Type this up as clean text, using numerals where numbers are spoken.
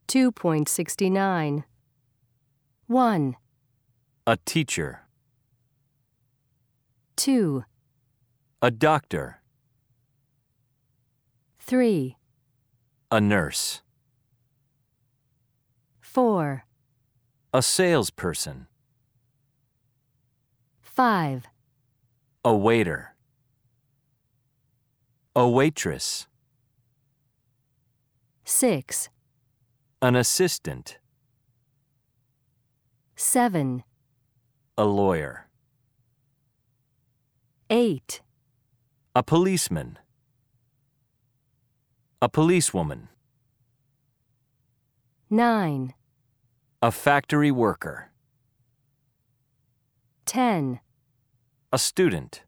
2.69. 1, A teacher. 2, A doctor. 3, A nurse. 4, A salesperson. 5, A waiter. A waitress. 6, An assistant. 7, A lawyer. 8, A policeman. A policewoman. 9, A factory worker. 10. A student.